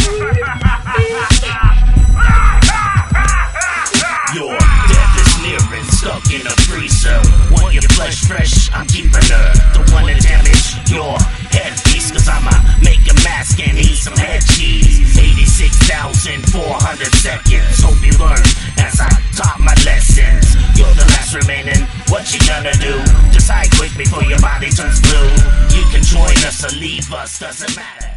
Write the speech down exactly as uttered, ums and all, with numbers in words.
Your death is near and stuck in a freezer. Want your flesh fresh? I'm keeping her. Don't wanna damage your headpiece, cause I'ma make a mask and eat some head cheese. eighty-six thousand four hundred seconds. Hope you learn as I taught my lessons. You're the last remaining. What you gonna do? Just hide quick before your body turns blue. You can join us or leave us, doesn't matter.